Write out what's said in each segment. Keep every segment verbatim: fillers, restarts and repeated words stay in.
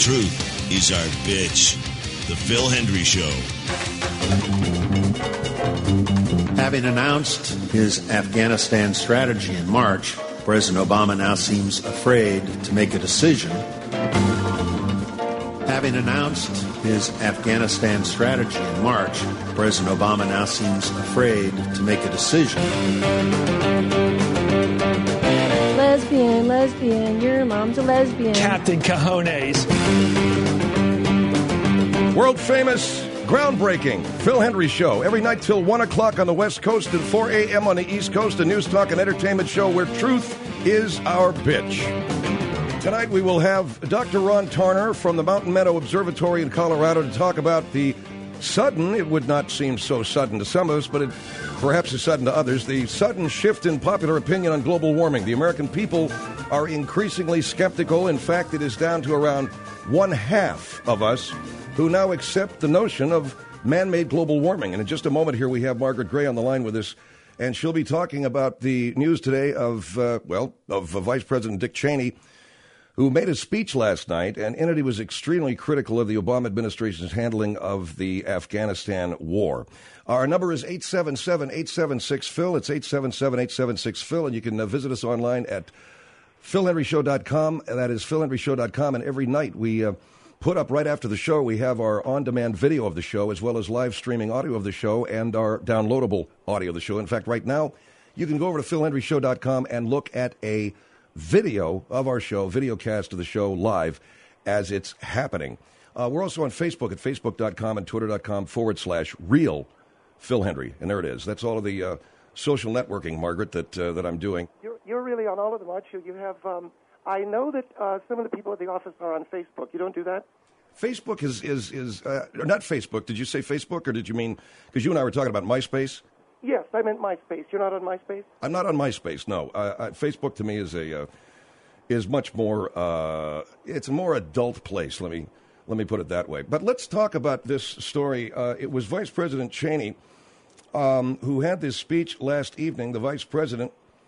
Truth is our bitch. The Phil Hendry Show. Having announced his Afghanistan strategy in March, President Obama now seems afraid to make a decision. Having announced his Afghanistan strategy in March, President Obama now seems afraid to make a decision. Lesbian, lesbian, your mom's a lesbian. Captain Cajones. World famous, groundbreaking Phil Hendry Show. Every night till one o'clock on the West Coast and four a.m. on the East Coast. A news, talk, and entertainment show where truth is our bitch. Tonight we will have Doctor Ron Tarner from the Mountain Meadow Observatory in Colorado to talk about the sudden, it would not seem so sudden to some of us, but it perhaps is sudden to others, the sudden shift in popular opinion on global warming. The American people are increasingly skeptical. In fact, it is down to around one half of us who now accept the notion of man-made global warming. And in just a moment here, we have Margaret Gray on the line with us, and she'll be talking about the news today of, uh, well, of uh, Vice President Dick Cheney, who made a speech last night, and in it he was extremely critical of the Obama administration's handling of the Afghanistan war. Our number is eight seven seven, eight seven six, Phil. It's eight seven seven, eight seven six, Phil, and you can uh, visit us online at phil henry show dot com. That is phil henry show dot com, and every night we uh, put up right after the show, we have our on-demand video of the show, as well as live streaming audio of the show and our downloadable audio of the show. In fact, right now, you can go over to phil henry show dot com and look at a video of our show, video cast of the show live as it's happening. Uh, we're also on Facebook at facebook dot com and twitter dot com forward slash real Phil Hendry. And there it is. That's all of the uh, social networking, Margaret, that uh, that I'm doing. You're, you're really on all of them, aren't you? You have, um, I know that uh, some of the people at the office are on Facebook. You don't do that? Facebook is, is, is uh, not Facebook. Did you say Facebook, or did you mean, because you and I were talking about MySpace? Yes, I meant MySpace. You're not on MySpace? I'm not on MySpace, no. Uh, uh, Facebook to me is a uh, is much more, uh, it's a more adult place, let me let me put it that way. But let's talk about this story. Uh, it was Vice President Cheney um, who had this speech last evening. The Vice President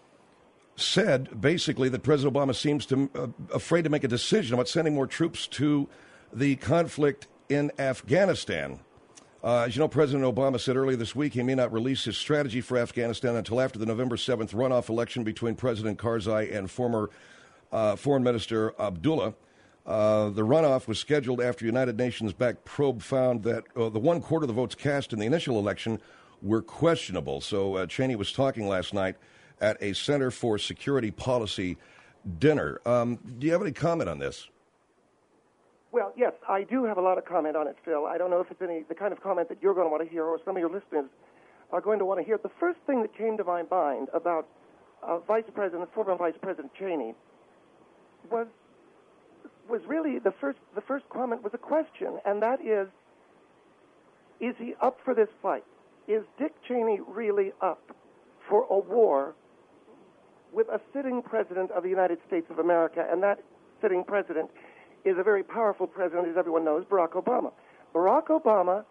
said basically that President Obama seems to uh, afraid to make a decision about sending more troops to the conflict in Afghanistan. Uh, as you know, President Obama said earlier this week he may not release his strategy for Afghanistan until after the November seventh runoff election between President Karzai and former uh, Foreign Minister Abdullah. Uh, the runoff was scheduled after United Nations-backed probe found that uh, the one quarter of the votes cast in the initial election were questionable. So uh, Cheney was talking last night at a Center for Security Policy dinner. Um, do you have any comment on this? Well, yes, I do have a lot of comment on it, Phil. I don't know if it's any the kind of comment that you're going to want to hear or some of your listeners are going to want to hear. The first thing that came to my mind about uh, Vice President, former Vice President Cheney, was was really the first the first comment was a question, and that is, is he up for this fight? Is Dick Cheney really up for a war with a sitting president of the United States of America, and that sitting president is a very powerful president, as everyone knows, Barack Obama. Barack Obama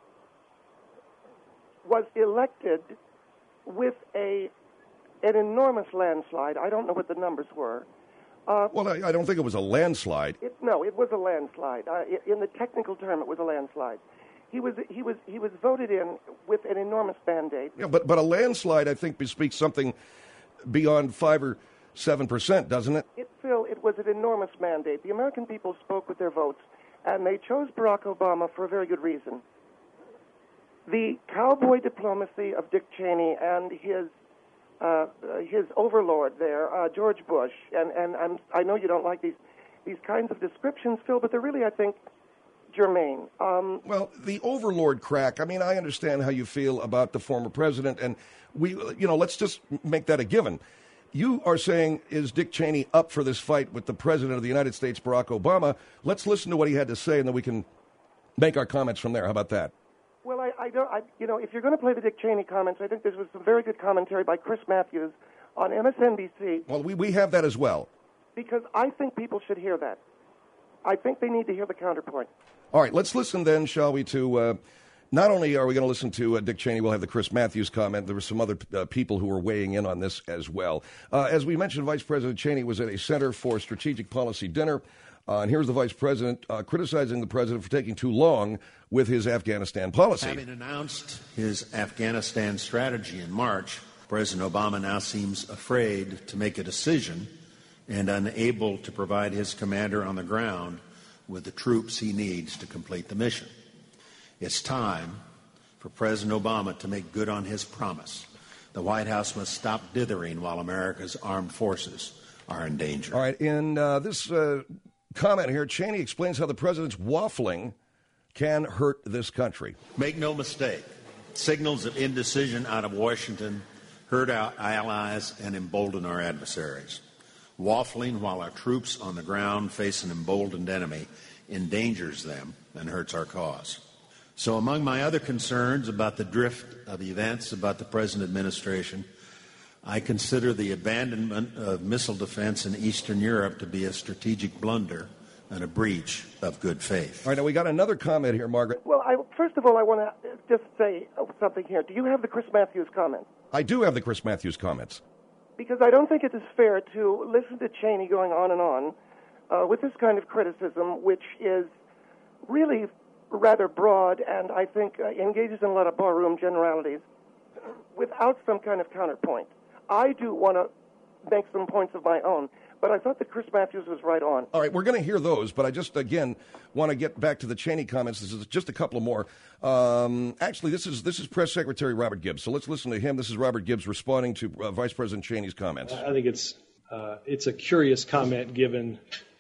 was elected with a an enormous landslide. I don't know what the numbers were. Uh, well, I, I don't think it was a landslide. It, no, it was a landslide. Uh, in the technical term, it was a landslide. He was he was he was voted in with an enormous mandate. Yeah, but but a landslide, I think, bespeaks something beyond five or seven percent, doesn't it? It, Phil, it was an enormous mandate. The American people spoke with their votes, and they chose Barack Obama for a very good reason. The cowboy diplomacy of Dick Cheney and his uh, his overlord there, uh, George Bush, and, and I'm, I know you don't like these these kinds of descriptions, Phil, but they're really, I think, germane. Um, well, the overlord crack, I mean, I understand how you feel about the former president, and we, you know, let's just make that a given. You are saying, is Dick Cheney up for this fight with the President of the United States, Barack Obama? Let's listen to what he had to say, and then we can make our comments from there. How about that? Well, I, I don't, I, you know, if you're going to play the Dick Cheney comments, I think there was some very good commentary by Chris Matthews on M S N B C. Well, we, we have that as well. Because I think people should hear that. I think they need to hear the counterpoint. All right, let's listen then, shall we, to... Uh, Not only are we going to listen to uh, Dick Cheney, we'll have the Chris Matthews comment. There were some other uh, people who were weighing in on this as well. Uh, as we mentioned, Vice President Cheney was at a Center for Strategic Policy dinner Uh, and here's the vice president uh, criticizing the president for taking too long with his Afghanistan policy. Having announced his Afghanistan strategy in March, President Obama now seems afraid to make a decision and unable to provide his commander on the ground with the troops he needs to complete the mission. It's time for President Obama to make good on his promise. The White House must stop dithering while America's armed forces are in danger. All right, in uh, this uh, comment here, Cheney explains how the president's waffling can hurt this country. Make no mistake, signals of indecision out of Washington hurt our allies and embolden our adversaries. Waffling while our troops on the ground face an emboldened enemy endangers them and hurts our cause. So among my other concerns about the drift of events about the present administration, I consider the abandonment of missile defense in Eastern Europe to be a strategic blunder and a breach of good faith. All right, now we got another comment here, Margaret. Well, I, first of all, I want to just say something here. Do you have the Chris Matthews comment? I do have the Chris Matthews comments. Because I don't think it is fair to listen to Cheney going on and on uh, with this kind of criticism, which is really rather broad and I think uh, engages in a lot of barroom generalities without some kind of counterpoint. I do want to make some points of my own, but I thought that Chris Matthews was right on. All right, we're going to hear those, but I just, again, want to get back to the Cheney comments. This is just a couple of more. Um, actually, this is this is Press Secretary Robert Gibbs, so let's listen to him. This is Robert Gibbs responding to uh, Vice President Cheney's comments. I think it's uh, it's a curious comment given,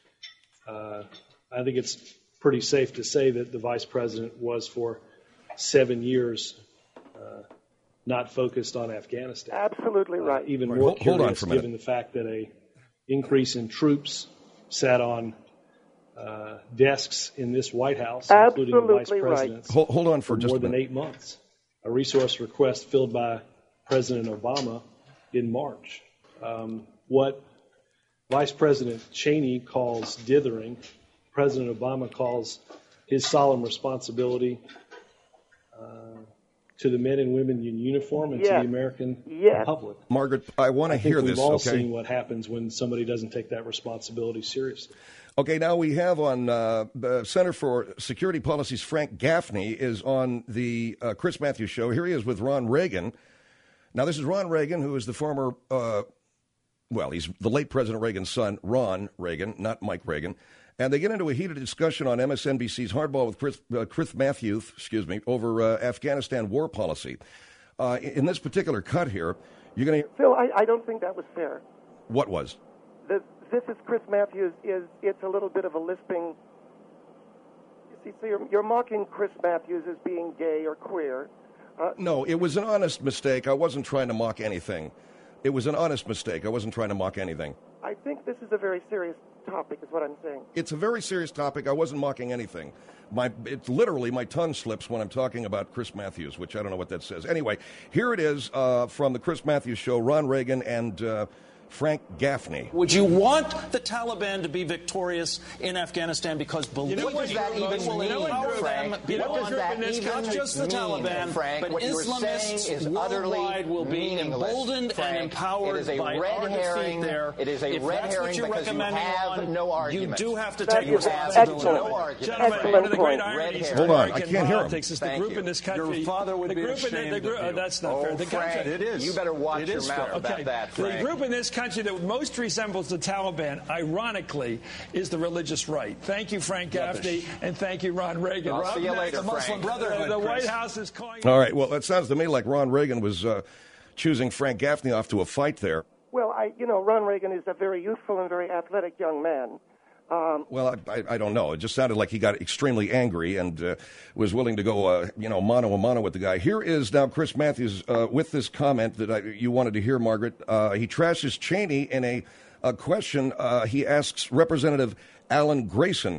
uh, I think it's pretty safe to say that the Vice President was for seven years uh, not focused on Afghanistan. Absolutely right. Uh, even right. more Hold, curious hold on for a minute. given the fact that a increase in troops sat on uh, desks in this White House, Absolutely including the Vice right. President's, Hold, hold on for, for just more a than minute. eight months. A resource request filled by President Obama in March. Um, what Vice President Cheney calls dithering, President Obama calls his solemn responsibility uh, to the men and women in uniform and Yes. to the American Yes. public. Margaret, I want to I think hear we've this, all okay? seen what happens when somebody doesn't take that responsibility seriously. Okay, now we have on uh, the Center for Security Policy's Frank Gaffney is on the uh, Chris Matthews show. Here he is with Ron Reagan. Now, this is Ron Reagan, who is the former, uh, well, he's the late President Reagan's son, Ron Reagan, not Mike Reagan. And they get into a heated discussion on M S N B C's Hardball with Chris, uh, Chris Matthews, excuse me, over uh, Afghanistan war policy. Uh, in this particular cut here, you're going to... Phil, I, I don't think that was fair. What was? The, this is Chris Matthews. Is It's a little bit of a lisping... You see, so you're, you're mocking Chris Matthews as being gay or queer. Uh, No, it was an honest mistake. I wasn't trying to mock anything. It was an honest mistake. I wasn't trying to mock anything. I think this is a very serious topic, is what I'm saying. It's a very serious topic. I wasn't mocking anything. My, it's literally my tongue slips when I'm talking about Chris Matthews, which I don't know what that says. Anyway, here it is uh, from the Chris Matthews show, Ron Reagan and uh, Frank Gaffney. Would you want the Taliban to be victorious in Afghanistan? Because believe You know what me, that even it will mean, empower Frank? them You know what beyond that this even not just the mean, Taliban, Frank? but What you were saying Islamists is utterly worldwide will be meaningless, emboldened Frank. and empowered It is a by red our herring. defeat there. It is a if red that's herring what you're because you recommending have on, no you argument. do have to That take is responsibility. excellent. No argument. Gentlemen, Excellent one of the great point. ironies Red of Hold on, I American can't hear him. politics is the Thank group you. in this country. Your father would the be group in the, ashamed the group, of you. uh, that's not Oh, fair. The Frank, country, it is. You better watch It your is mouth fair. about okay. that, The Frank. group in this country that most resembles the Taliban, ironically, is the religious right. Thank you, Frank Gaffney, and thank you, Ron Reagan. I'll Rob see you Ness, later, the Muslim Frank. Brotherhood. The, the White House is calling. All right, well, that sounds to me like Ron Reagan was uh, choosing Frank Gaffney off to a fight there. Well, I, you know, Ron Reagan is a very youthful and very athletic young man. Um, Well, I, I, I don't know. It just sounded like he got extremely angry and uh, was willing to go, uh, you know, mano a mano with the guy. Here is now Chris Matthews uh, with this comment that I, you wanted to hear, Margaret. Uh, he trashes Cheney in a, a question. Uh, he asks Representative Alan Grayson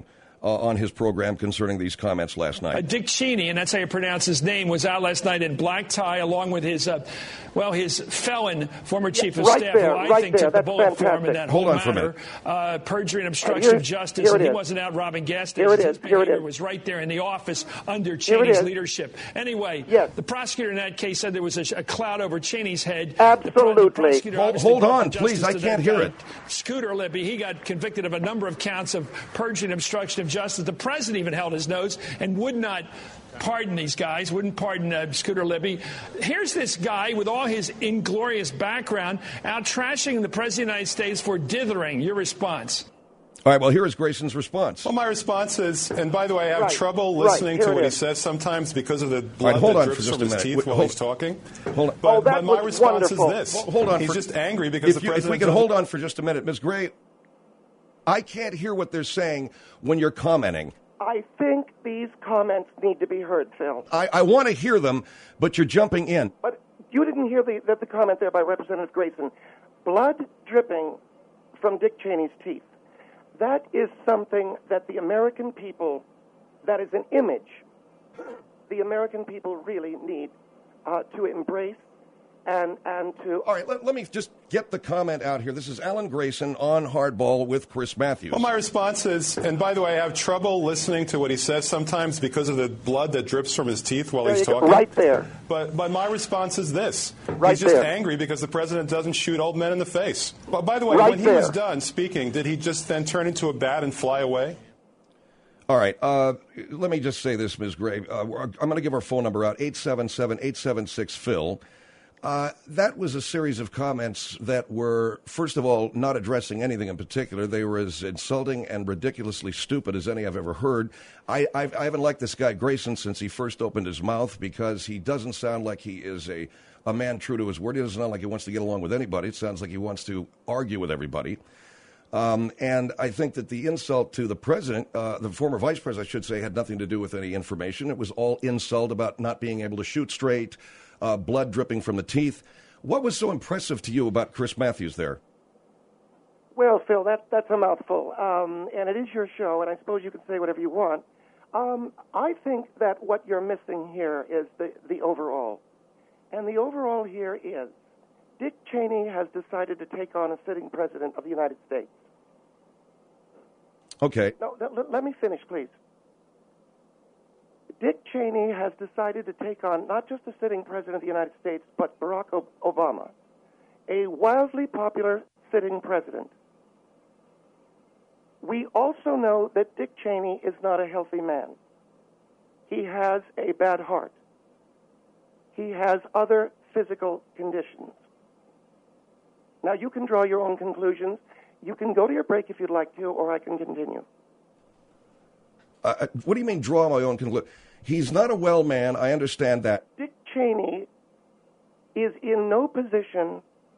uh, on his program concerning these comments last night. Uh, Dick Cheney, and that's how you pronounce his name, was out last night in black tie along with his, uh, well, his felon former chief of right staff, there, who I right think there. took the That's bullet for him fantastic. in that Hold whole on for a matter. minute. Uh, perjury and obstruction here- of justice, here it and he is. wasn't out robbing gas Here stations. it His is, here it behavior is. was right there in the office under Here it Cheney's is. leadership. Anyway, Yes. the prosecutor in that case said there was a, a cloud over Cheney's head. Absolutely. The prosecutor Hold- obviously hold brought on, the please. justice I to can't that hear guy. it. Scooter Libby, he got convicted of a number of counts of perjury and obstruction of justice. The president even held his nose and would not pardon these guys, wouldn't pardon uh, Scooter Libby. Here's this guy with all his inglorious background out trashing the president of the United States for dithering. Your response? All right, well, here is Grayson's response. Well, my response is, and by the way, I have Right, trouble right, listening here to it what he is. says sometimes because of the All blood right, hold that on for drips just from a his minute. teeth Wait, while hold- he's talking. hold on. But, Oh, that but my was response wonderful. is this. Hold on He's for- just angry because If, the you, if president we can doesn't- hold on for just a minute. Miz Gray, I can't hear what they're saying when you're commenting. I think these comments need to be heard, Phil. I, I want to hear them, but you're jumping in. But you didn't hear the, the, the comment there by Representative Grayson. Blood dripping from Dick Cheney's teeth. That is something that the American people, that is an image, the American people really need uh, to embrace and, and to... All right, let, let me just get the comment out here. This is Alan Grayson on Hardball with Chris Matthews. Well, my response is, and by the way, I have trouble listening to what he says sometimes because of the blood that drips from his teeth while There he's you go, talking. right there. But but my response is this. Right He's just there. angry because the president doesn't shoot old men in the face. Well, by the way, Right when he was there. done speaking, did he just then turn into a bat and fly away? All right, uh, let me just say this, Miz Gray. Uh, I'm going to give our phone number out, eight seven seven, eight seven six, Phil. Uh, that was a series of comments that were, first of all, not addressing anything in particular. They were as insulting and ridiculously stupid as any I've ever heard. I, I've, I haven't liked this guy Grayson since he first opened his mouth because he doesn't sound like he is a, a man true to his word. He doesn't sound like he wants to get along with anybody. It sounds like he wants to argue with everybody. Um, and I think that the insult to the president, uh, the former vice president, I should say, had nothing to do with any information. It was all insult about not being able to shoot straight, uh, blood dripping from the teeth. What was so impressive to you about Chris Matthews there? Well, Phil, that, that's a mouthful. Um, and it is your show, and I suppose you can say whatever you want. Um, I think that what you're missing here is the, the overall. And the overall here is Dick Cheney has decided to take on a sitting president of the United States. Okay. No, let, let me finish, please. Dick Cheney has decided to take on not just a sitting president of the United States, but Barack Obama, a wildly popular sitting president. We also know that Dick Cheney is not a healthy man. He has a bad heart. He has other physical conditions. Now, you can draw your own conclusions. You can go to your break if you'd like to, or I can continue. Uh, what do you mean draw my own conclusion? He's not a well man. I understand that. Dick Cheney is in no position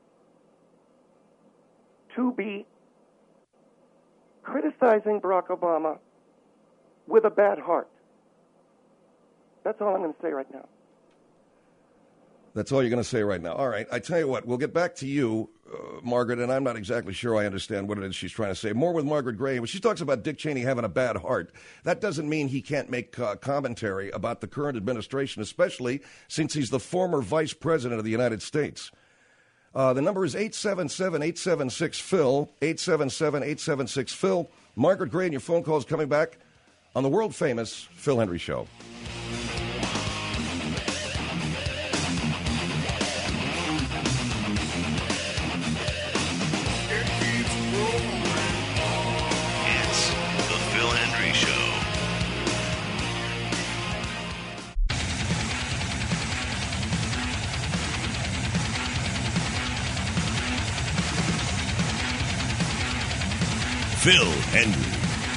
to be criticizing Barack Obama with a bad heart. That's all I'm going to say right now. That's all you're going to say right now. All right. I tell you what, we'll get back to you, uh, Margaret, and I'm not exactly sure I understand what it is she's trying to say. More with Margaret Gray. When she talks about Dick Cheney having a bad heart, that doesn't mean he can't make uh, commentary about the current administration, especially since he's the former vice president of the United States. Uh, the number is eight seven seven, eight seven six, Phil, eight seven seven, eight seven six, Phil. Margaret Gray and your phone calls coming back on the world-famous Phil Hendrie Show. It's the Phil Hendrie Show. Phil Hendrie.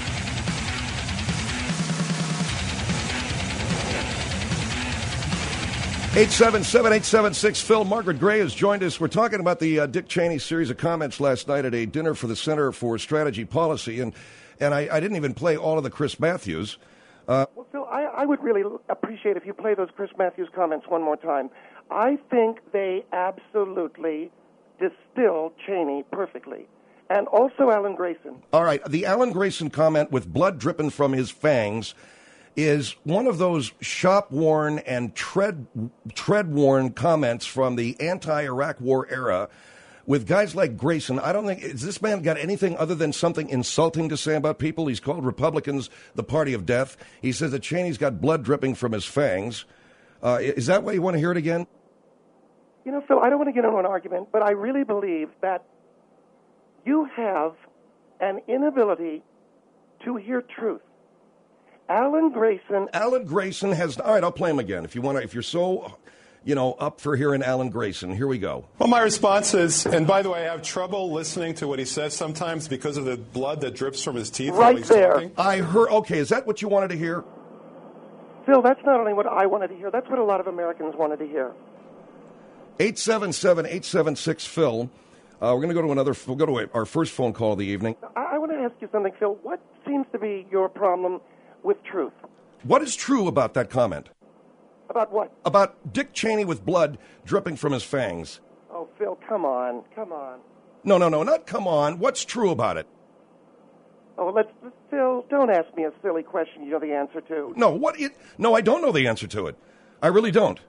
eight seven seven, eight seven six, Phil. Margaret Gray has joined us. We're talking about the uh, Dick Cheney series of comments last night at a dinner for the Center for Strategy Policy, and and I, I didn't even play all of the Chris Matthews. Uh, Well, Phil, I, I would really appreciate if you play those Chris Matthews comments one more time. I think they absolutely distill Cheney perfectly. and also Alan Grayson. All right, the Alan Grayson comment with blood dripping from his fangs is one of those shop-worn and tread, tread-worn comments from the anti-Iraq war era with guys like Grayson. I don't think, has this man got anything other than something insulting to say about people? He's called Republicans the party of death. He says that Cheney's got blood dripping from his fangs. Uh, is that why you want to hear it again? You know, Phil, I don't want to get into an argument, but I really believe that you have an inability to hear truth. Alan Grayson. Alan Grayson has. All right, I'll play him again if you want to. If you're so, you know, up for hearing Alan Grayson, here we go. Well, my response is, and by the way, I have trouble listening to what he says sometimes because of the blood that drips from his teeth. Right while he's there. Talking. I heard. Okay, is that what you wanted to hear? Phil, that's not only what I wanted to hear. That's what a lot of Americans wanted to hear. eight seven seven, eight seven six, Phil. Uh, we're going to go to another. We'll go to our first phone call of the evening. I, I want to ask you something, Phil. What seems to be your problem with truth? What is true about that comment? About what? About Dick Cheney with blood dripping from his fangs. Oh, Phil, come on, come on. No, no, no, not come on. What's true about it? Oh, let's, Phil, don't ask me a silly question you know the answer to. No, what? It, no, I don't know the answer to it. I really don't.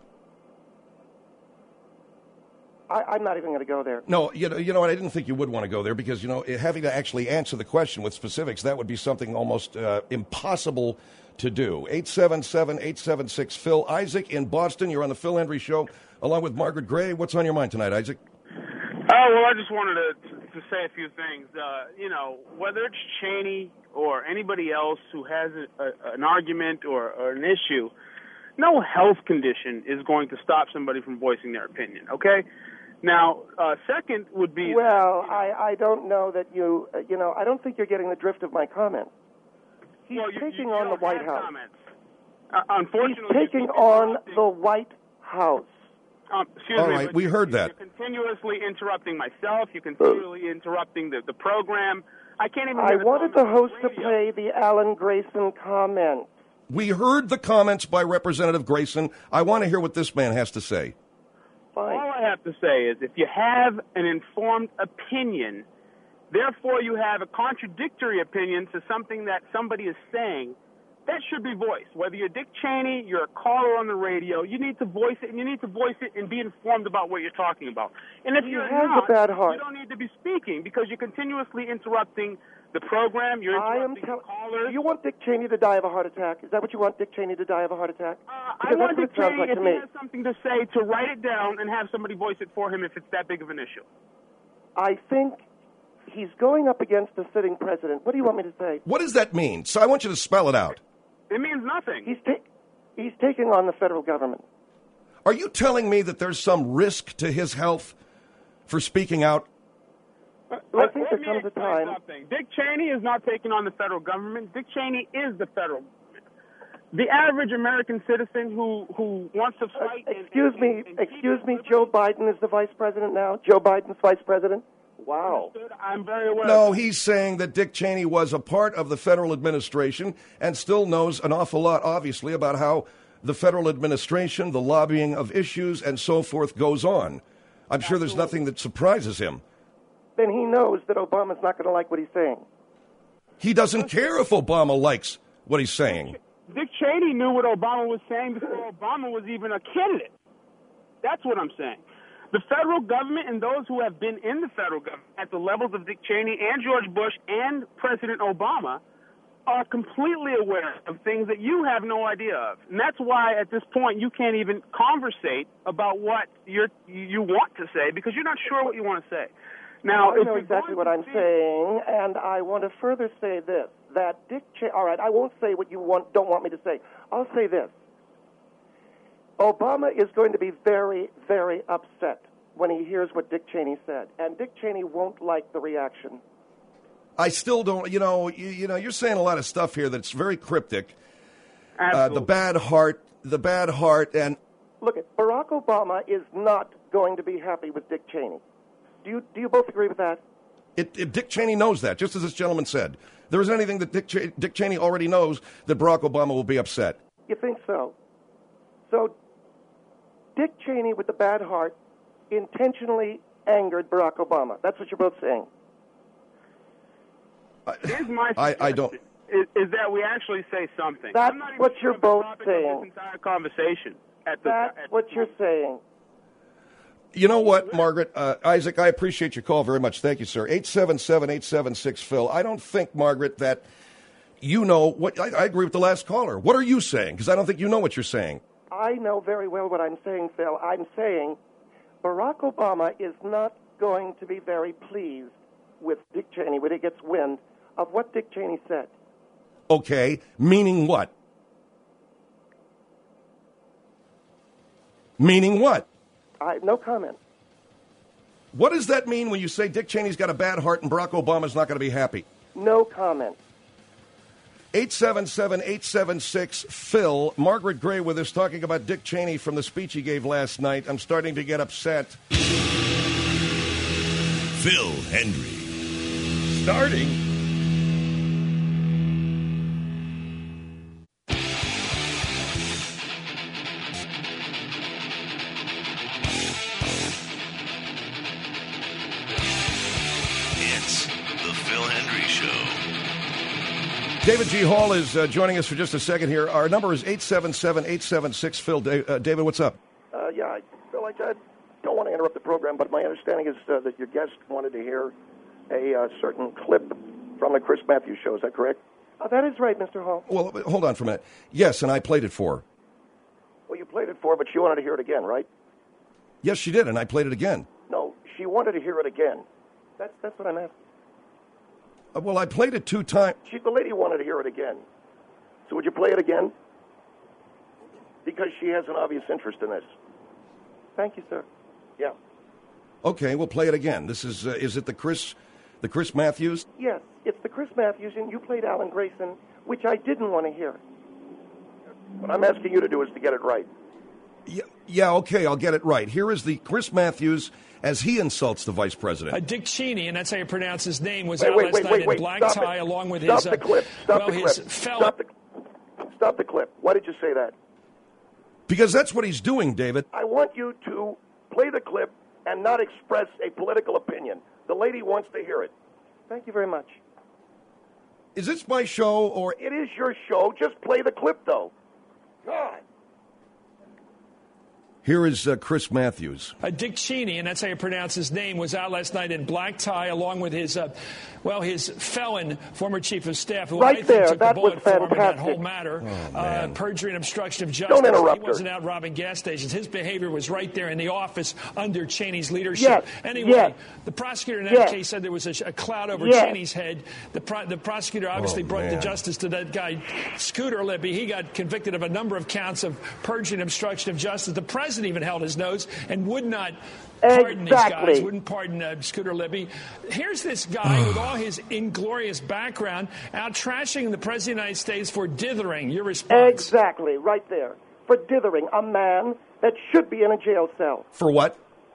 I, I'm not even going to go there. No, you know, you know what? I didn't think you would want to go there because, you know, having to actually answer the question with specifics, that would be something almost uh, impossible to do. eight seven seven, eight seven six, Phil. Isaac in Boston, you're on the Phil Hendry Show along with Margaret Gray. What's on your mind tonight, Isaac? Oh, well, I just wanted to, to say a few things. Uh, you know, whether it's Cheney or anybody else who has a, a, an argument or, or an issue, no health condition is going to stop somebody from voicing their opinion, okay? Now, uh, second would be... Well, I, I don't know that you, uh, you know, I don't think you're getting the drift of my comment. He's well, you, taking you, you on the White House. Comments. Uh, unfortunately... He's taking on the White House. Um, excuse All me, right, we heard that. You're continuously interrupting myself. You're continually interrupting the, the program. I can't even... I wanted the host to play the Alan Grayson comment. We heard the comments by Representative Grayson. I want to hear what this man has to say. Fine. All I have to say is if you have an informed opinion, therefore you have a contradictory opinion to something that somebody is saying, that should be voiced. Whether you're Dick Cheney, you're a caller on the radio, you need to voice it, and you need to voice it and be informed about what you're talking about. And if he you're has not, a bad heart. you don't need to be speaking because you're continuously interrupting the program. You're I am interrupting tell- callers. Do you want Dick Cheney to die of a heart attack? Is that what you want, Dick Cheney to die of a heart attack? Uh, Because I want that's Dick what it sounds Cheney, like if to he me. has something to say, to write it down and have somebody voice it for him if it's that big of an issue. I think he's going up against a sitting president. What do you want me to say? What does that mean? So I want you to spell it out. It means nothing. He's, ta- he's taking on the federal government. Are you telling me that there's some risk to his health for speaking out? I Let, think let there me comes a explain time. something. Dick Cheney is not taking on the federal government. Dick Cheney is the federal government. The average American citizen who, who wants to fight... Uh, and, excuse and, me, and, and excuse keep me, liberty- Joe Biden is the vice president now? Joe Biden's vice president? Wow. I'm very aware. No, he's saying that Dick Cheney was a part of the federal administration and still knows an awful lot, obviously, about how the federal administration, the lobbying of issues, and so forth goes on. I'm sure there's nothing that surprises him. Then he knows that Obama's not going to like what he's saying. He doesn't care if Obama likes what he's saying. Dick Cheney knew what Obama was saying before Obama was even a candidate. That's what I'm saying. The federal government and those who have been in the federal government at the levels of Dick Cheney and George Bush and President Obama are completely aware of things that you have no idea of. And that's why at this point you can't even conversate about what you're, you want to say because you're not sure what you want to say. Now, I if know you're exactly going what to I'm be- saying, and I want to further say this, that Dick Cheney, all right, I won't say what you want, don't want me to say. I'll say this. Obama is going to be very, very upset when he hears what Dick Cheney said, and Dick Cheney won't like the reaction. I still don't, you know, you, you know, you're saying a lot of stuff here that's very cryptic. Uh, Absolutely. the bad heart, the bad heart, and Look, Barack Obama is not going to be happy with Dick Cheney. Do you do you both agree with that? it, it, Dick Cheney knows that, just as this gentleman said. There isn't anything that Dick, Ch- Dick Cheney already knows that Barack Obama will be upset. You think so? So Dick Cheney with the bad heart intentionally angered Barack Obama. That's what you're both saying. Here's my I, I don't. Is, is that we actually say something. That's I'm not even what sure you're of both the topic saying. Of this entire conversation. At the, That's at what you're saying. You know what, Margaret? Uh, Isaac, I appreciate your call very much. Thank you, sir. eight seven seven, eight seven six, Phil. I don't think, Margaret, that you know what. I, I agree with the last caller. What are you saying? Because I don't think you know what you're saying. I know very well what I'm saying, Phil. I'm saying Barack Obama is not going to be very pleased with Dick Cheney when he gets wind of what Dick Cheney said. Okay, meaning what? Meaning what? I, no comment. What does that mean when you say Dick Cheney's got a bad heart and Barack Obama's not going to be happy? No comment. eight seven seven, eight seven six, Phil. Margaret Gray with us talking about Dick Cheney from the speech he gave last night. I'm starting to get upset. Phil Hendrie. Starting. It's the Phil Hendrie Show. David G. Hall is uh, joining us for just a second here. Our number is eight seven seven, eight seven six, Phil. Da- uh, David, what's up? Uh, yeah, I feel like I don't want to interrupt the program, but my understanding is uh, that your guest wanted to hear a uh, certain clip from the Chris Matthews show. Is that correct? Uh, that is right, Mister Hall. Well, hold on for a minute. Yes, and I played it for her. Well, you played it for her, but she wanted to hear it again, right? Yes, she did, and I played it again. No, she wanted to hear it again. That's that's what I'm asking. Uh, well, I played it two times. She, the lady wanted to hear it again. So would you play it again? Because she has an obvious interest in this. Thank you, sir. Yeah. Okay, we'll play it again. This is uh, is it the Chris the Chris Matthews? Yes, it's the Chris Matthews, and you played Alan Grayson, which I didn't want to hear. What I'm asking you to do is to get it right. Yeah, yeah, okay, I'll get it right. Here is the Chris Matthews as he insults the vice president. Uh, Dick Cheney, and that's how you pronounce his name, was wait, out wait, last wait, night wait, in wait. black Stop tie it. along with Stop his... the clip. Stop well, the his clip. fellow... Stop the, stop the clip. Why did you say that? Because that's what he's doing, David. I want you to play the clip and not express a political opinion. The lady wants to hear it. Thank you very much. Is this my show or... It is your show. Just play the clip, though. God. Here is uh, Chris Matthews. Uh, Dick Cheney, and that's how you pronounce his name, was out last night in black tie along with his, uh, well, his felon former chief of staff, who right I think there. took that the was bullet for him in that fantastic. whole matter. Oh, uh, perjury and obstruction of justice. Don't interrupt he wasn't her. out robbing gas stations. His behavior was right there in the office under Cheney's leadership. Yes. Anyway, yes. the prosecutor in that yes. case said there was a, a cloud over yes. Cheney's head. The, pro- the prosecutor obviously oh, brought man. the justice to that guy, Scooter Libby. He got convicted of a number of counts of perjury and obstruction of justice. The president even held his nose and would not pardon exactly. these guys, wouldn't pardon uh, Scooter Libby. Here's this guy with all his inglorious background out trashing the president of the United States for dithering. Your response? Exactly, right there. For dithering, a man that should be in a jail cell. For what?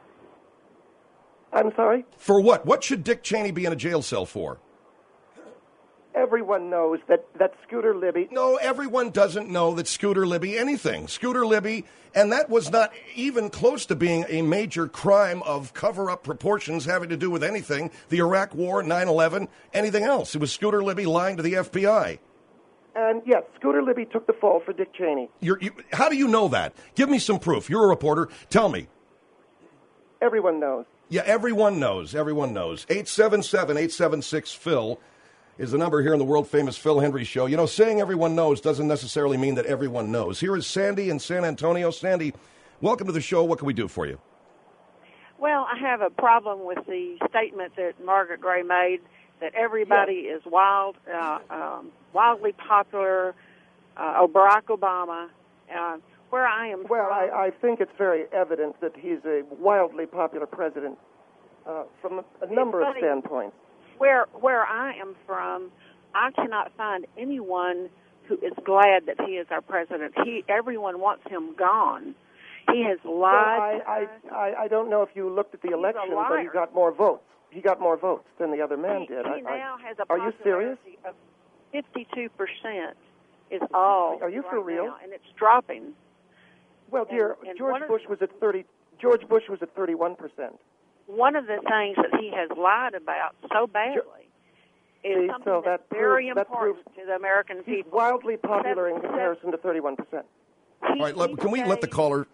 I'm sorry? For what? What should Dick Cheney be in a jail cell for? Everyone knows that, that Scooter Libby... No, everyone doesn't know that Scooter Libby anything. Scooter Libby, and that was not even close to being a major crime of cover-up proportions having to do with anything, the Iraq War, nine eleven, anything else. It was Scooter Libby lying to the F B I. And, yes, Scooter Libby took the fall for Dick Cheney. You're, you, how do you know that? Give me some proof. You're a reporter. Tell me. Everyone knows. Yeah, everyone knows. Everyone knows. eight seven seven, eight seven six, Phil is the number here in the world-famous Phil Hendrie Show. You know, saying everyone knows doesn't necessarily mean that everyone knows. Here is Sandy in San Antonio. Sandy, welcome to the show. What can we do for you? Well, I have a problem with the statement that Margaret Gray made, that everybody yes. is wild, uh, um, wildly popular, uh, oh, Barack Obama. Uh, where I am Well, from, I, I think it's very evident that he's a wildly popular president uh, from a, a number of funny. standpoints. Where where I am from, I cannot find anyone who is glad that he is our president. He everyone wants him gone. He has lied. Well, I, I, I, I don't know if you looked at the He's a election, but he liar. got more votes. He got more votes than the other man he, did. He I, now I, has a are you serious? popularity of fifty-two percent is all. Are you right for real? now, and it's dropping. Well, dear, And- and George one of- Bush was at thirty. George Bush was at thirty-one percent. One of the things that he has lied about so badly is See, something so that's that very proves- that important to the American He's people. wildly popular in Seven- comparison to thirty-one percent. All right, let, can we let the caller?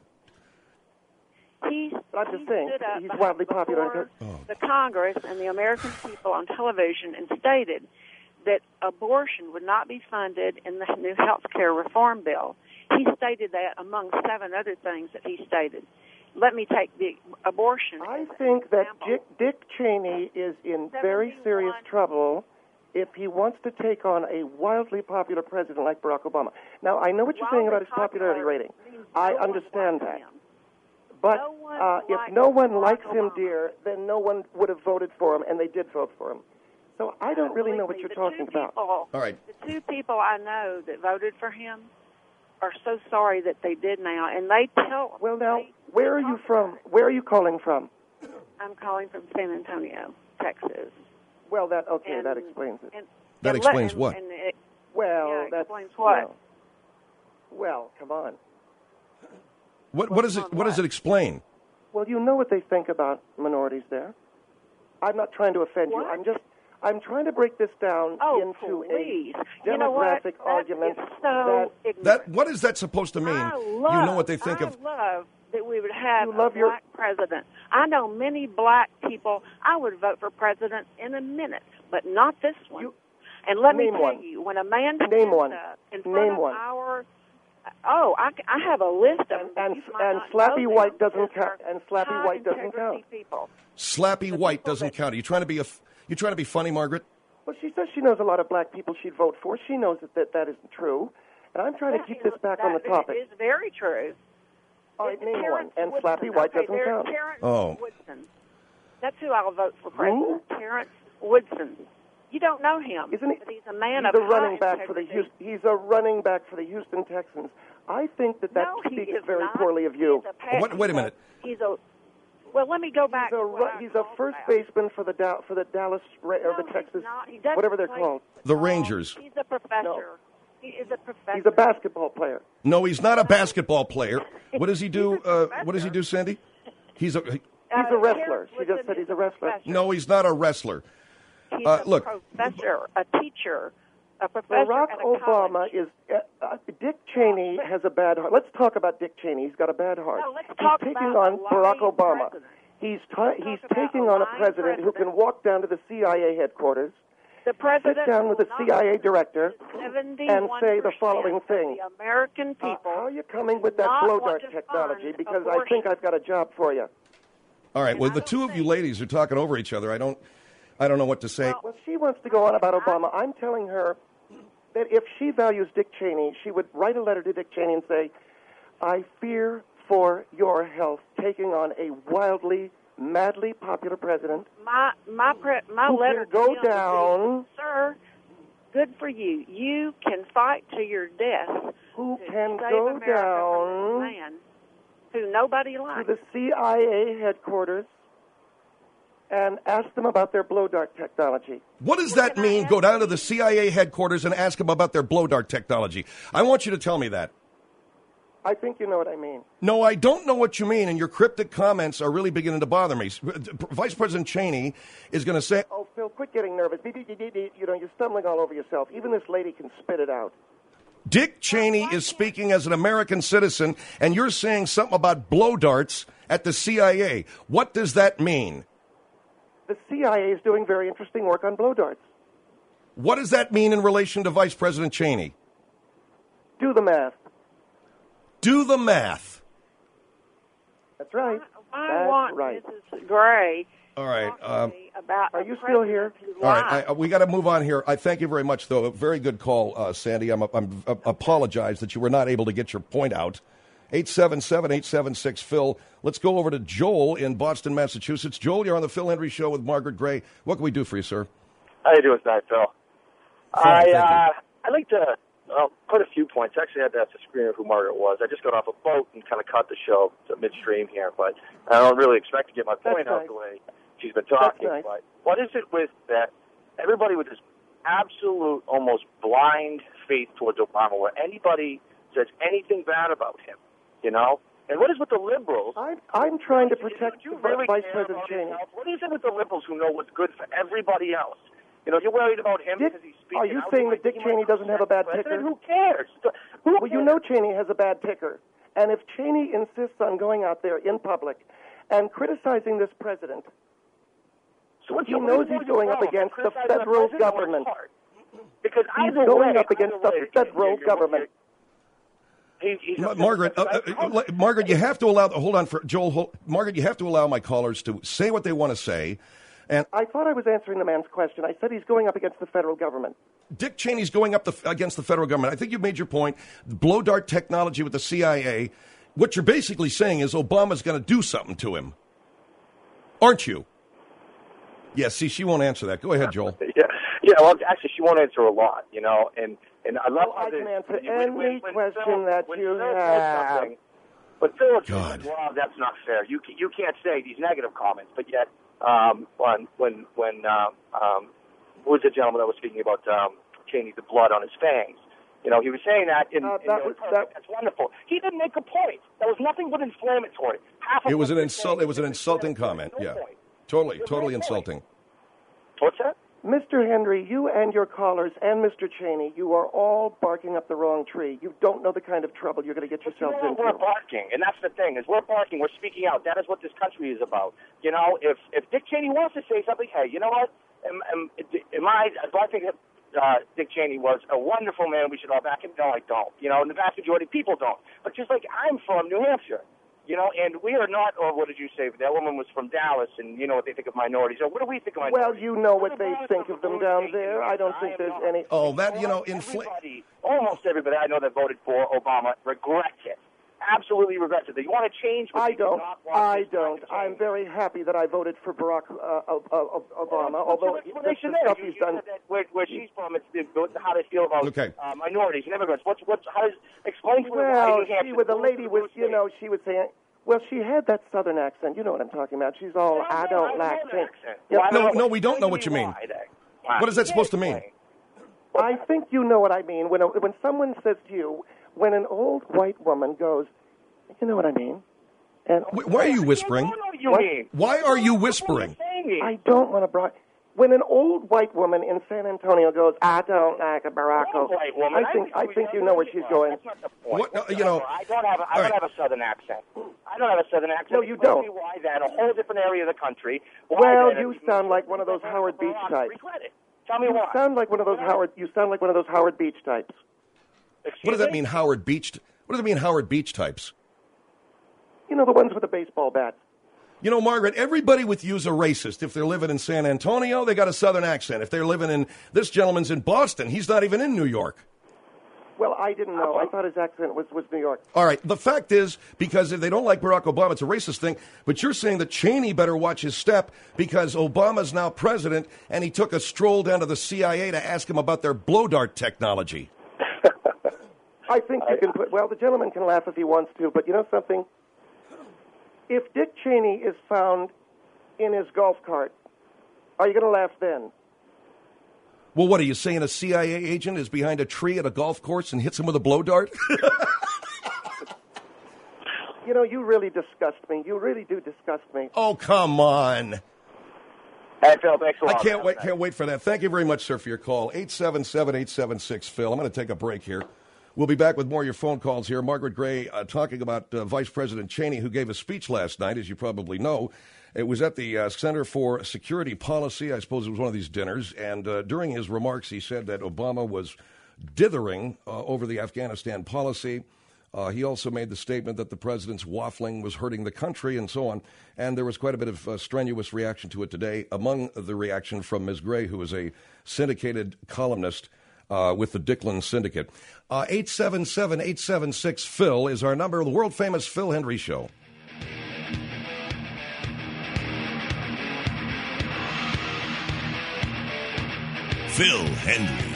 He, I'm just he saying, stood up he's behind- wildly popular. before Oh. the Congress and the American people on television and stated that abortion would not be funded in the new health care reform bill. He stated that among seven other things that he stated. Let me take the abortion. I as an think that example. Dick, Dick Cheney is in very serious trouble if he wants to take on a wildly popular president like Barack Obama. Now, I know what you're saying about his popularity rating. I understand that. But No one uh, if likes no one Barack likes him, Obama. dear, then no one would have voted for him, and they did vote for him. So I don't really know what you're the talking two about. People, All right. The two people I know that voted for him are so sorry that they did now, and they tell. Well, now, they- where are you from? Where are you calling from? I'm calling from San Antonio, Texas. Well, that okay, And- that explains it. And, That and explains let- what? And it, Well, yeah, it that's explains what? Well, well, come on. What, what does it? What does it explain? Well, you know what they think about minorities there. I'm not trying to offend you. What? I'm just I'm trying to break this down Oh, into please. a You know what? demographic That argument is so ignorant. That what is that supposed to mean? I love, you know what they think I of. love that we would have You love a your- black president. I know many black people. I would vote for president in a minute, but not this one. You- and let me Name tell one. you, when a man stands Name one. up in front Name of one. our oh, I, I have a list of And them. and, You might and not Slappy know White them. doesn't These count. are And Slappy high White doesn't integrity count. People. Slappy White people doesn't that- count. Are you trying to be a? f- You trying to be funny, Margaret? Well, she says she knows a lot of black people she'd vote for. She knows that that, that isn't true. And I'm trying to That keep is- this back that on the topic. is very true. All right, It's name Terrence one. And Woodson. Slappy White okay, doesn't there's count. Terrence Oh. Woodson. That's who I'll vote for president. Terrence Woodson. You don't know him, Isn't he? but he's a man He's of a running high back for the integrity. Houston, He's a running back for the Houston Texans. I think that that No, he speaks is very not. poorly of you. He's a pa- What- wait a minute. He's a. Well, let me go back. He's a to ru- what I he's a called first about. baseman for the Dow- for the Dallas Ra- or No, the he's Texas, not. He doesn't whatever they're play called. The football. Rangers. He's a professor. He is a professor. He's a basketball player. No, he's not a basketball player. What does he do? He's a Uh, professor. what does he do, Sandy? He's a. he- He's Uh, a wrestler. Terrence She just Woodson said is he's a wrestler. professor. no, he's not a wrestler. He's Uh, a look. professor, a teacher, a professor Barack at a Obama college. is. Uh, uh, Dick Cheney has a bad heart. Let's talk about Dick Cheney. He's got a bad heart. No, let's he's talk taking about on a Barack lying Obama. president. He's Let's t- he's talk about taking a on a lying president who can president. walk down to the C I A headquarters, The president sit down with the will C I A not director, seventy-one and say the following percent thing. of the American Uh, people. how are you coming with that not blow want dart to technology? fund Because I abortion. think I've got a job for you. All right. Well, I the don't two of you think- ladies are talking over each other. I don't. I don't know what to say. Well, she wants to go on about Obama. I'm telling her that if she values Dick Cheney, she would write a letter to Dick Cheney and say, I fear for your health taking on a wildly, madly popular president. My my pre- my Who can letter to go him would be, down- sir. Good for you. You can fight to your death. Who to can save go America from down this man who nobody to likes. the C I A headquarters and ask them about their blow dart technology. What does that mean? Go down to the C I A headquarters and ask them about their blow dart technology. I want you to tell me that. I think you know what I mean. No, I don't know what you mean, and your cryptic comments are really beginning to bother me. Vice President Cheney is going to say, Oh, Phil, quit getting nervous. Beep, beep, beep, beep, beep. You know, you're stumbling all over yourself. Even this lady can spit it out. Dick Cheney is speaking as an American citizen, and you're saying something about blow darts at the C I A. What does that mean? The C I A is doing very interesting work on blow darts. What does that mean in relation to Vice President Cheney? Do the math. Do the math. That's right. I That's want right. Missus Gray All right. Um, about Are a you still here? president who all lied. right. I, we got to move on here. I thank you very much, though. A very good call, uh, Sandy. I'm, I'm I apologize that you were not able to get your point out. eight seven seven, eight seven six, Phil. Let's go over to Joel in Boston, Massachusetts. Joel, you're on the Phil Hendry Show with Margaret Gray. What can we do for you, sir? How you doing tonight, Phil? Fine, I, thank you. uh, I'd like to uh, put a few points. Actually, I had to have to screen of who Margaret was. I just got off a boat and kind of cut the show to midstream here, but I don't really expect to get my point That's out nice. the way she's been talking. That's nice. But what is it with that everybody with this absolute, almost blind faith towards Obama, where anybody says anything bad about him, you know? And what is with the liberals? I'm, I'm trying to protect you the really Vice care President about Cheney. yourself? What is it with the liberals who know what's good for everybody else? You know, you're worried about him Dick, because he's speaking are you out. saying He that Dick might- he Cheney might doesn't have a bad president. ticker? Who cares? Who Well, you know Cheney has a bad ticker. And if Cheney insists on going out there in public and criticizing this president, So what's he your- knows what he's is your going up problem? against the Criticizing federal president or government. his heart? Because He's either going way, up against either the way, federal you're- you're- government. He, he's Ma- a- Margaret, uh, uh, uh, Margaret, you have to allow. Hold on, for Joel. Hold, Margaret, you have to allow my callers to say what they want to say. And I thought I was answering the man's question. I said he's going up against the federal government. Dick Cheney's going up the, against the federal government. I think you've made your point. Blow dart technology with the C I A. What you're basically saying is Obama's going to do something to him, aren't you? Yes. See, she won't answer that. Go ahead, Joel. Yeah, yeah. Well, actually, she won't answer a lot, you know. And and I love Well, how I can this- answer when- any when- when question Phil- that when you Phil says have. something- But Phil, God. well, that's not fair. You ca- you can't say these negative comments, but yet um, when when when uh, um, who was the gentleman that was speaking about um, Cheney, the blood on his fangs? You know, he was saying that in, Uh, in that the was- perfect. that- That's wonderful. He didn't make a point. That was nothing but inflammatory. Half of It was what an he insult. saying It was an is insulting comment. inflammatory. No Yeah, point. totally, There's totally no point. insulting. What's that? Mister Henry, you and your callers and Mister Cheney, you are all barking up the wrong tree. You don't know the kind of trouble you're going to get But you yourselves know, into. we're barking, and that's the thing, is we're barking, we're speaking out. That is what this country is about. You know, if if Dick Cheney wants to say something, hey, you know what? Am, am, am I, do I think that uh, Dick Cheney was a wonderful man, we should all back him? No, I don't. You know, and the vast majority of people don't. But just like I'm from New Hampshire, you know, and we are not, or what did you say? That woman was from Dallas, and you know what they think of minorities. Or what do we think of Well, minorities? you know what they think of them down there. I don't think there's any. Oh, that you know, infl- Everybody, almost everybody I know that voted for Obama regrets it. Absolutely regrets it. They want to change, but I they do don't. not want I this time don't. to I'm change. very happy that I voted for Barack uh, uh, uh, Obama, What's although your the, explanation the there? stuff You, he's you done. said that where, where she's from, it's the, how they feel about Okay. uh, minorities and immigrants. What's what's how does explain to me why Well, New Hampshire she, with the goes lady to was, blue you state? know, she was saying, well, she had that southern accent. You know what I'm talking about. She's all, No, I no, don't I like know things. that accent. Yeah, Well, I No, don't no, know. we don't know Explain what to you me mean. why, then. What is that supposed to mean? I think you know what I mean. When a, when someone says to you, when an old white woman goes, you know what I mean? And Wh- Why are you whispering? I don't know what you What? mean. Why are you whispering? I don't want to bri When an old white woman in San Antonio goes, I don't like a Barack Old Obama, white woman. I think I we think never you know where really she's was. going. That's not the point. What, uh, you know- I don't have a, I All don't right. have a southern accent. I don't have a southern accent. No, you Explain don't. to me why then? A whole different area of the country. Why Well, then? you If sound like one of those Howard Beach Barack, types. regret it. Tell me You why. sound like one of those Howard. You sound like one of those Howard Beach types. Excuse What does that me? mean, Howard Beach? What does it mean, Howard Beach types? You know the ones with the baseball bats. You know, Margaret, everybody with you is a racist. If they're living in San Antonio, they got a southern accent. If they're living in, this gentleman's in Boston, he's not even in New York. Well, I didn't know. I thought his accent was, was New York. All right, the fact is, because if they don't like Barack Obama, it's a racist thing, but you're saying that Cheney better watch his step because Obama's now president and he took a stroll down to the C I A to ask him about their blow dart technology. I think you can put. Well, the gentleman can laugh if he wants to, but you know something? If Dick Cheney is found in his golf cart, are you going to laugh then? Well, what are you saying? A C I A agent is behind a tree at a golf course and hits him with a blow dart? You know, you really disgust me. You really do disgust me. Oh, come on. Hey, Phil, thanks a I lot. can't wait, can't wait for that. Thank you very much, sir, for your call. eight seven seven, eight seven six, Phil. I'm going to take a break here. We'll be back with more of your phone calls here. Margaret Gray uh, talking about uh, Vice President Cheney, who gave a speech last night, as you probably know. It was at the uh, Center for Security Policy. I suppose it was one of these dinners. And uh, during his remarks, he said that Obama was dithering uh, over the Afghanistan policy. Uh, he also made the statement that the president's waffling was hurting the country and so on. And there was quite a bit of uh, strenuous reaction to it today, among the reaction from Miz Gray, who is a syndicated columnist uh, with the Dicklin Syndicate. Uh, eight seven seven, eight seven six, Phil is our number, the world-famous Phil Hendry Show. Phil Hendry.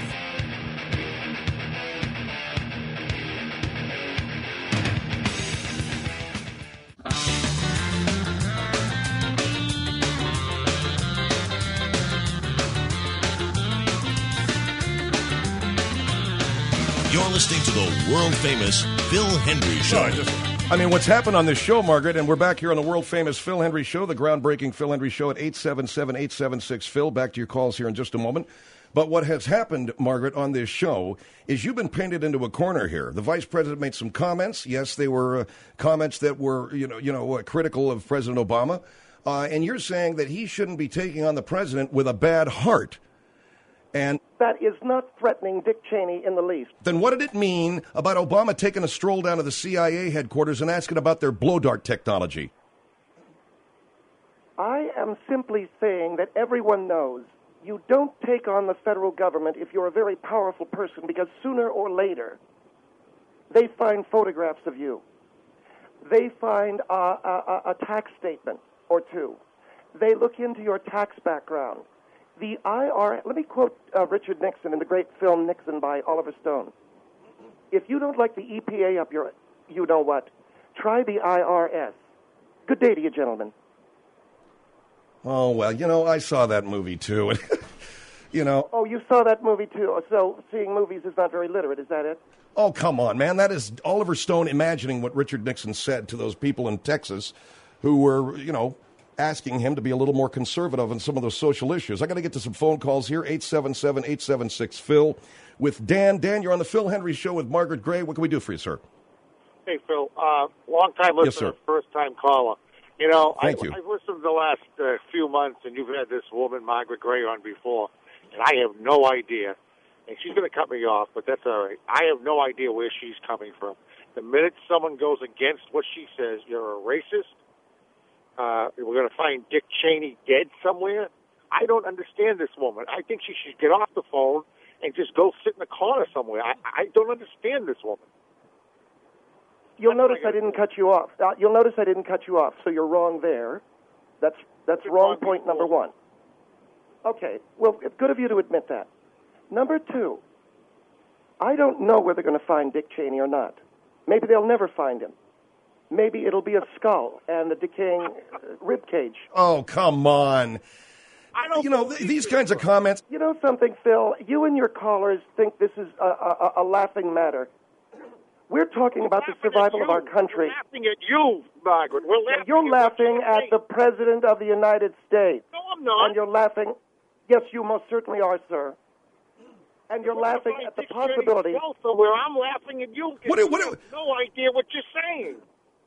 You're listening to the world-famous Phil Hendry Show. No, I just- I mean, what's happened on this show, Margaret, and we're back here on the world-famous Phil Hendry Show, the groundbreaking Phil Hendry Show at eight seven seven, eight seven six, Phil. Back to your calls here in just a moment. But what has happened, Margaret, on this show is you've been painted into a corner here. The vice president made some comments. Yes, they were uh, comments that were, you know, you know, uh, critical of President Obama. Uh, and you're saying that he shouldn't be taking on the president with a bad heart. And that is not threatening Dick Cheney in the least. Then what did it mean about Obama taking a stroll down to the C I A headquarters and asking about their blow dart technology? I am simply saying that everyone knows you don't take on the federal government if you're a very powerful person, because sooner or later they find photographs of you. They find a, a, a tax statement or two. They look into your tax background. The I R S, let me quote uh, Richard Nixon in the great film Nixon by Oliver Stone. If you don't like the E P A up your, you know what, try the I R S. Good day to you, gentlemen. Oh, well, you know, I saw that movie, too. you know. Oh, you saw that movie, too. So seeing movies is not very literate, is that it? Oh, come on, man. That is Oliver Stone imagining what Richard Nixon said to those people in Texas who were, you know, asking him to be a little more conservative on some of those social issues. I got to get to some phone calls here, eight seven seven, eight seven six, Phil, with Dan. Dan, you're on the Phil Hendry Show with Margaret Gray. What can we do for you, sir? Hey, Phil. Uh, long-time listener, yes, sir. first-time caller. You know, Thank I, you. I've listened the last uh, few months, and you've had this woman, Margaret Gray, on before, and I have no idea, and she's going to cut me off, but that's all right. I have no idea where she's coming from. The minute someone goes against what she says, you're a racist. Uh, we're going to find Dick Cheney dead somewhere. I don't understand this woman. I think she should get off the phone and just go sit in the corner somewhere. I, I don't understand this woman. You'll That's notice I I didn't cut you off. Uh, you'll notice I didn't cut you off, so you're wrong there. That's that's You're wrong wrong point before. number one. Okay, well, it's good of you to admit that. Number two, I don't know whether they're going to find Dick Cheney or not. Maybe they'll never find him. Maybe it'll be a skull and a decaying uh, rib cage. Oh, come on. I don't you know, th- these kinds of comments. You know something, Phil? You and your callers think this is a, a, a laughing matter. We're talking about the survival of our country. We're laughing at you, Margaret. We're laughing You're at laughing what at the President of the United States. No, I'm not. And you're laughing. Yes, you most certainly are, sir. And you're We're laughing going at the Dick Cheney's possibility. skull somewhere. I'm laughing at you. What- You what- have no idea what you're saying.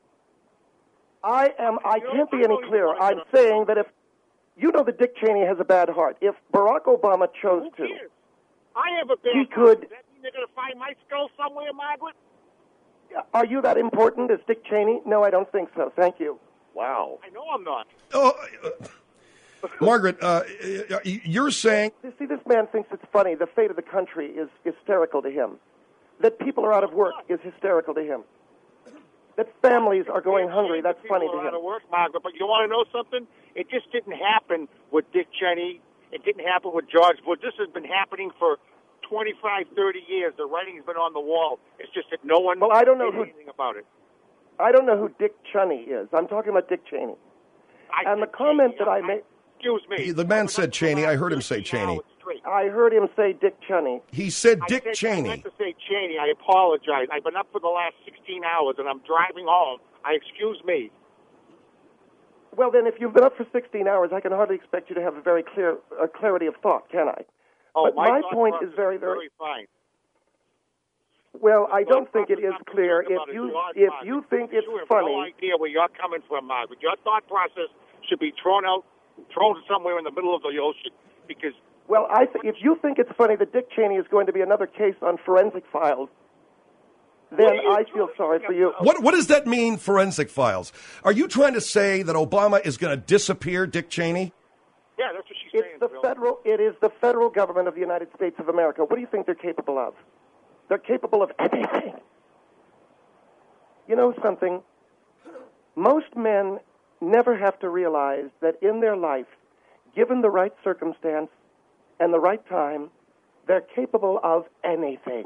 I am. I You know, can't be I any don't even clearer. wanna I'm get on- saying that if you know that Dick Cheney has a bad heart, if Barack Obama chose Who to, cares? I have a bad He heart. could- Does that mean they're going to find my skull somewhere, Margaret? are you that important as Dick Cheney? No, I don't think so. Thank you. Wow. I know I'm not. Oh, uh, Margaret, uh, you're saying. You see, this man thinks it's funny. The fate of the country is hysterical to him. That people are out of work is hysterical to him. That families are going hungry, that's funny to People are out him. of work, Margaret, but you want to know something? It just didn't happen with Dick Cheney. It didn't happen with George Bush. This has been happening for twenty-five, thirty years. The writing's been on the wall. It's just that no one Well, I don't know did who- anything about it. I don't know who Dick Cheney is. I'm talking about Dick Cheney. I And the said comment Cheney. that I made, Excuse me. The man said Cheney. I heard him say Cheney. I heard him say Dick Cheney. He said I Dick said, I Cheney. meant to say Cheney. I apologize. I've been up for the last sixteen hours, and I'm driving home. I excuse me. Well, then, if you've been up for sixteen hours, I can hardly expect you to have a very clear uh, clarity of thought, can I? Oh, But my thought point process is very, very- very fine. Well, I Thought don't think it process is I'm clear. concerned If about is you yours, if Margaret. you think it's you have funny, no idea where you're coming from, Margaret. Your thought process should be thrown out, thrown somewhere in the middle of the ocean, because well, I th- if you think it's funny that Dick Cheney is going to be another case on Forensic Files, then What are you I feel sorry for you. What what does that mean, Forensic Files? Are you trying to say that Obama is going to disappear Dick Cheney? yeah, that's what she's It's saying. the Bill. federal. It is the federal government of the United States of America. What do you think they're capable of? They're capable of anything. You know something? Most men never have to realize that in their life, given the right circumstance and the right time, they're capable of anything.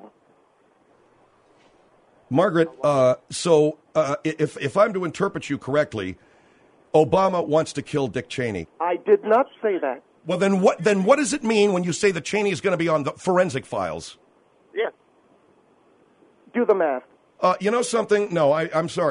Margaret, uh, so uh, if if I'm to interpret you correctly, Obama wants to kill Dick Cheney. I did not say that. Well, then what then what does it mean when you say that Cheney is going to be on the Forensic Files? Yeah. Do the math. Uh, you know something? No, I, I'm sorry.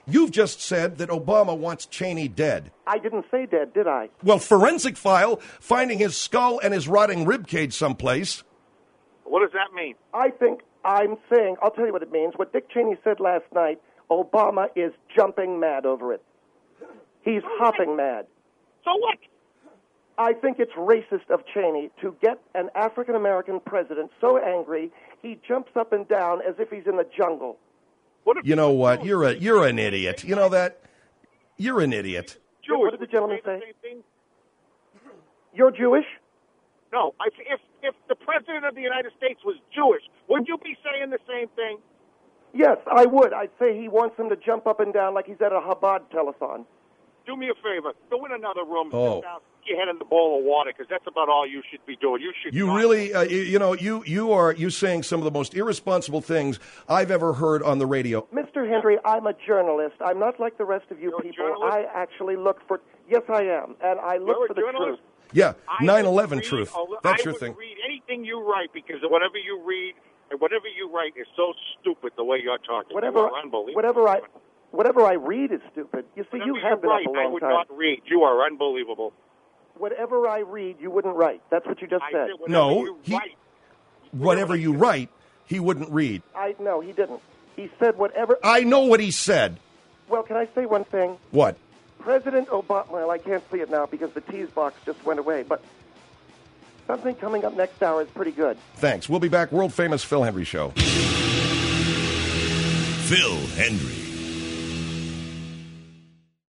You've just said that Obama wants Cheney dead. I didn't say dead, did I? Well, forensic file finding his skull and his rotting ribcage someplace. What does that mean? I think I'm saying, I'll tell you what it means. What Dick Cheney said last night, Obama is jumping mad over it. He's hopping mad. So what? I think it's racist of Cheney to get an African-American president so angry, he jumps up and down as if he's in the jungle. You know what? You're a you're an idiot. You know that? You're an idiot. Jewish. What did the gentleman say? say? You're Jewish? No. I, if if the president of the United States was Jewish, would you be saying the same thing? Yes, I would. I'd say he wants him to jump up and down like he's at a Chabad telethon. Do me a favor. Go in another room. Oh. Sit down, stick your head in the bowl of water, because that's about all you should be doing. You should. You not- really, uh, you, you know, you you are you saying some of the most irresponsible things I've ever heard on the radio. Mister Henry, I'm a journalist. I'm not like the rest of you You're a people. journalist? I actually look for. Yes, I am, and I look You're for a the journalist? truth. Yeah, I nine would eleven read truth. a li- That's I your would thing. read anything you write, because whatever you read and whatever you write is so stupid the way you're talking. Whatever, You are unbelievable. whatever I, whatever I read is stupid. You see, Whatever you have been write, up a I long would time. not read. You are unbelievable. Whatever I read, you wouldn't write. That's what you just I said. said whatever No, you he, write. whatever you write, he wouldn't read. I no, he didn't. He said whatever. I know what he said. Well, can I say one thing? What? President Obama. Well, I can't see it now because the tease box just went away. But something coming up next hour is pretty good. Thanks. We'll be back. World famous Phil Hendry Show. Phil Hendry.